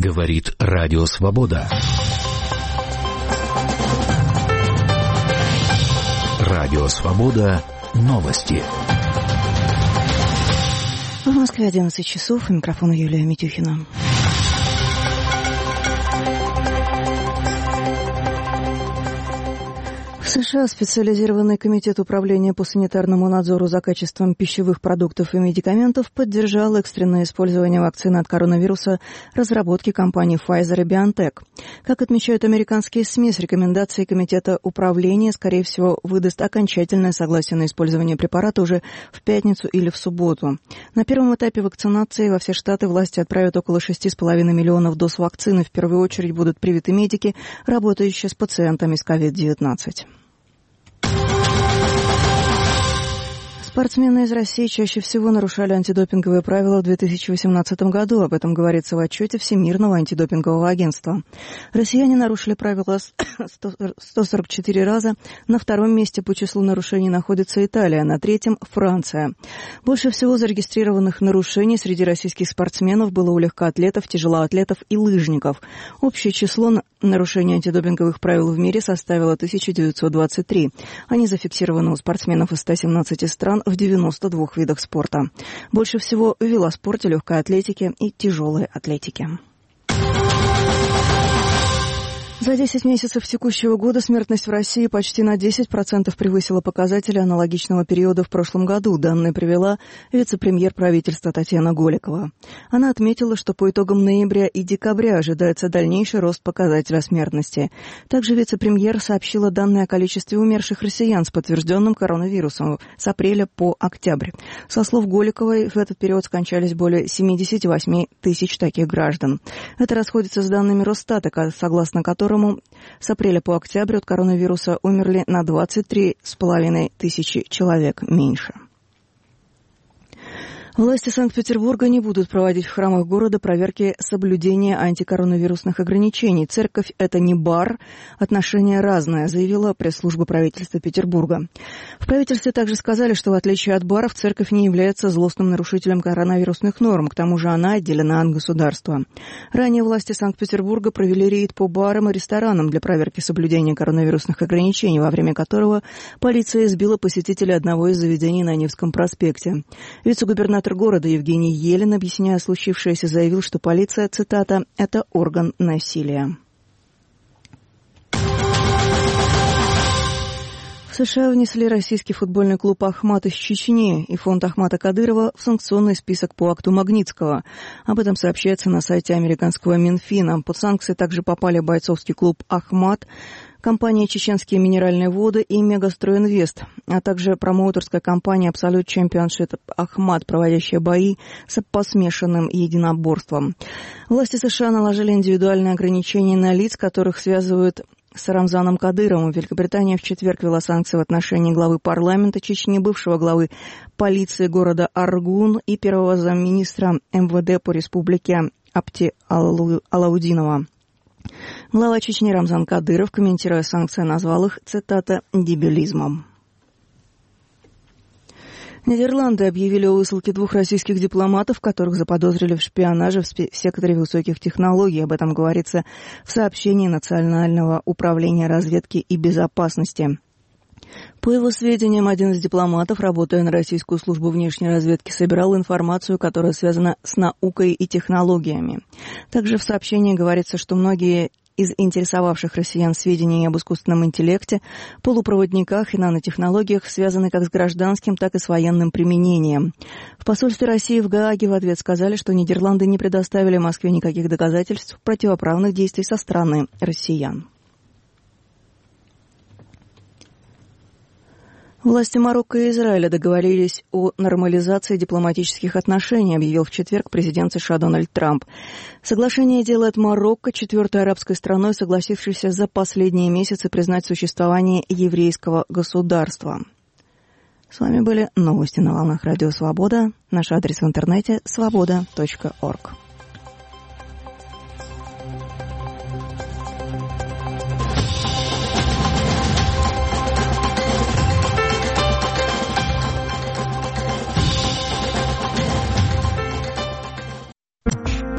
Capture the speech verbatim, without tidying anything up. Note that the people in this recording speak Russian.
Говорит Радио Свобода. Радио Свобода. Новости. В Москве одиннадцать часов. Микрофон Юлия Митюхина. В США специализированный комитет управления по санитарному надзору за качеством пищевых продуктов и медикаментов поддержал экстренное использование вакцины от коронавируса разработки компаний Pfizer и BioNTech. Как отмечают американские СМИ, с рекомендацией комитета управления, скорее всего, выдаст окончательное согласие на использование препарата уже в пятницу или в субботу. На первом этапе вакцинации во все штаты власти отправят около шести с половиной миллионов доз вакцины. В первую очередь будут привиты медики, работающие с пациентами с ковид девятнадцать. Спортсмены из России чаще всего нарушали антидопинговые правила в две тысячи восемнадцатом году. Об этом говорится в отчете Всемирного антидопингового агентства. Россияне нарушили правила сто сорок четыре раза. На втором месте по числу нарушений находится Италия, на третьем – Франция. Больше всего зарегистрированных нарушений среди российских спортсменов было у легкоатлетов, тяжелоатлетов и лыжников. Общее число нарушений антидопинговых правил в мире составило тысяча девятьсот двадцать три. Они зафиксированы у спортсменов из ста семнадцати стран в девяноста двух видах спорта. Больше всего в велоспорте, легкой атлетике и тяжелой атлетике. За десять месяцев текущего года смертность в России почти на десять процентов превысила показатели аналогичного периода в прошлом году. Данные привела вице-премьер правительства Татьяна Голикова. Она отметила, что по итогам ноября и декабря ожидается дальнейший рост показателя смертности. Также вице-премьер сообщила данные о количестве умерших россиян с подтвержденным коронавирусом с апреля по октябрь. Со слов Голиковой, в этот период скончались более семьдесят восемь тысяч таких граждан. Это расходится с данными Росстата, согласно которым с апреля по октябрь от коронавируса умерли на двадцать три с половиной тысячи человек меньше. Власти Санкт-Петербурга не будут проводить в храмах города проверки соблюдения антикоронавирусных ограничений. Церковь – это не бар, отношение разное, заявила пресс-служба правительства Петербурга. В правительстве также сказали, что в отличие от баров, церковь не является злостным нарушителем коронавирусных норм, к тому же она отделена от государства. Ранее власти Санкт-Петербурга провели рейд по барам и ресторанам для проверки соблюдения коронавирусных ограничений, во время которого полиция избила посетителя одного из заведений на Невском проспекте. Вице-губернатор города Евгений Елен, объясняя случившееся, заявил, что полиция, цитата, «это орган насилия». В США внесли российский футбольный клуб «Ахмат» из Чечни и фонд Ахмата Кадырова в санкционный список по акту Магнитского. Об этом сообщается на сайте американского Минфина. Под санкции также попали бойцовский клуб «Ахмат», компания «Чеченские минеральные воды» и «Мегастройинвест», а также промоутерская компания «Absolute Championship Ахмат», проводящая бои с посмешанным единоборством. Власти США наложили индивидуальные ограничения на лиц, которых связывают с Рамзаном Кадыровым. Великобритания в четверг ввела санкции в отношении главы парламента Чечни, бывшего главы полиции города Аргун и первого замминистра эм вэ дэ по республике Апти Алаудинова. Глава Чечни Рамзан Кадыров, комментируя санкции, назвал их, цитата, «дебилизмом». Нидерланды объявили о высылке двух российских дипломатов, которых заподозрили в шпионаже в секторе высоких технологий. Об этом говорится в сообщении Национального управления разведки и безопасности. По его сведениям, один из дипломатов, работая на российскую службу внешней разведки, собирал информацию, которая связана с наукой и технологиями. Также в сообщении говорится, что многие из интересовавших россиян сведений об искусственном интеллекте, полупроводниках и нанотехнологиях связаны как с гражданским, так и с военным применением. В посольстве России в Гааге в ответ сказали, что Нидерланды не предоставили Москве никаких доказательств противоправных действий со стороны россиян. Власти Марокко и Израиля договорились о нормализации дипломатических отношений, объявил в четверг президент США Дональд Трамп. Соглашение делает Марокко четвертой арабской страной, согласившейся за последние месяцы признать существование еврейского государства. С вами были новости на волнах Радио Свобода. Наш адрес в интернете свобода точка орг.